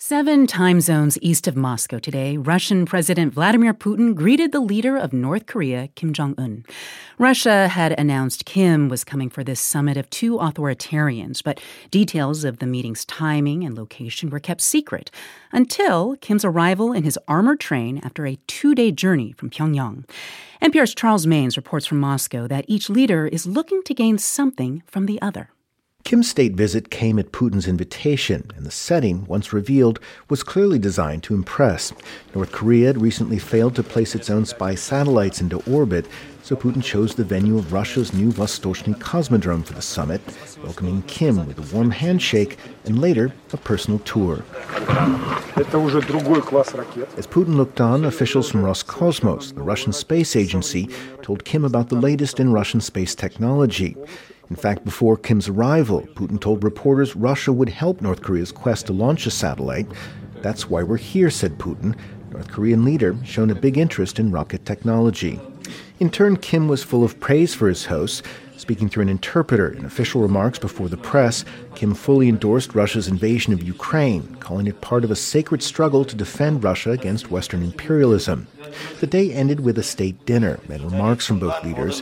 7 time zones east of Moscow today, Russian President Vladimir Putin greeted the leader of North Korea, Kim Jong-un. Russia had announced Kim was coming for this summit of two authoritarians, but details of the meeting's timing and location were kept secret until Kim's arrival in his armored train after a 2-day journey from Pyongyang. NPR's Charles Maynes reports from Moscow that each leader is looking to gain something from the other. Kim's state visit came at Putin's invitation, and the setting, once revealed, was clearly designed to impress. North Korea had recently failed to place its own spy satellites into orbit, so Putin chose the venue of Russia's new Vostochny Cosmodrome for the summit, welcoming Kim with a warm handshake and later a personal tour. As Putin looked on, officials from Roscosmos, the Russian space agency, told Kim about the latest in Russian space technology. In fact, before Kim's arrival, Putin told reporters Russia would help North Korea's quest to launch a satellite. That's why we're here, said Putin. North Korean leader shown a big interest in rocket technology. In turn, Kim was full of praise for his hosts. Speaking through an interpreter in official remarks before the press, Kim fully endorsed Russia's invasion of Ukraine, calling it part of a sacred struggle to defend Russia against Western imperialism. The day ended with a state dinner and remarks from both leaders.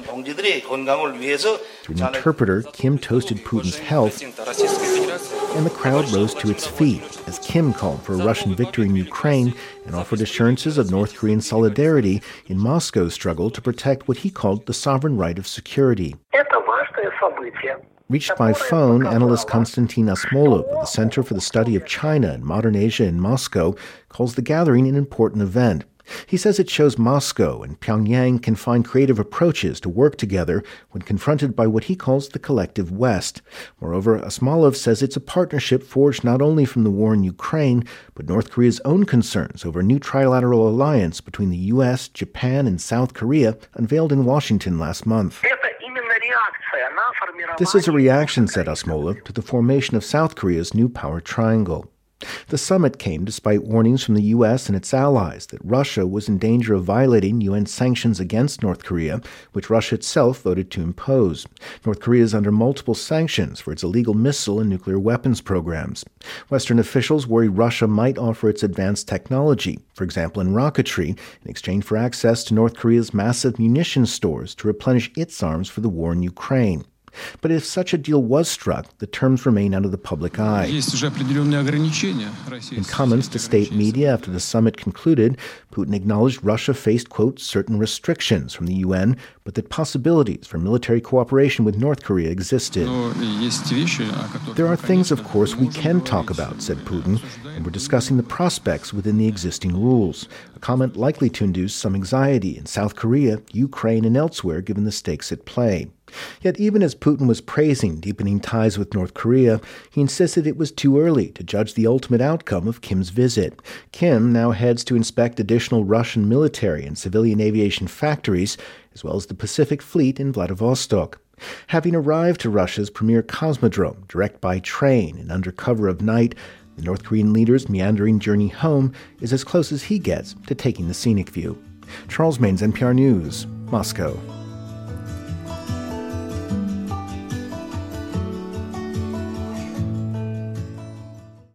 Through an interpreter, Kim toasted Putin's health, and the crowd rose to its feet as Kim called for a Russian victory in Ukraine and offered assurances of North Korean solidarity in Moscow's struggle to protect what he called the sovereign right of security. Reached by phone, analyst Konstantin Asmolov of the Center for the Study of China and Modern Asia in Moscow calls the gathering an important event. He says it shows Moscow and Pyongyang can find creative approaches to work together when confronted by what he calls the collective West. Moreover, Asmolov says it's a partnership forged not only from the war in Ukraine, but North Korea's own concerns over a new trilateral alliance between the U.S., Japan, and South Korea unveiled in Washington last month. This is a reaction, said Asmolov, to the formation of South Korea's new power triangle. The summit came despite warnings from the U.S. and its allies that Russia was in danger of violating UN sanctions against North Korea, which Russia itself voted to impose. North Korea is under multiple sanctions for its illegal missile and nuclear weapons programs. Western officials worry Russia might offer its advanced technology, for example in rocketry, in exchange for access to North Korea's massive munitions stores to replenish its arms for the war in Ukraine. But if such a deal was struck, the terms remain out of the public eye. In comments to state media after the summit concluded, Putin acknowledged Russia faced, quote, certain restrictions from the UN, but that possibilities for military cooperation with North Korea existed. There are things, of course, we can talk about, said Putin, and we're discussing the prospects within the existing rules, a comment likely to induce some anxiety in South Korea, Ukraine, and elsewhere given the stakes at play. Yet even as Putin was praising deepening ties with North Korea, he insisted it was too early to judge the ultimate outcome of Kim's visit. Kim now heads to inspect additional Russian military and civilian aviation factories, as well as the Pacific Fleet in Vladivostok. Having arrived to Russia's premier cosmodrome direct by train and under cover of night, the North Korean leader's meandering journey home is as close as he gets to taking the scenic view. Charles Maynes, NPR News, Moscow.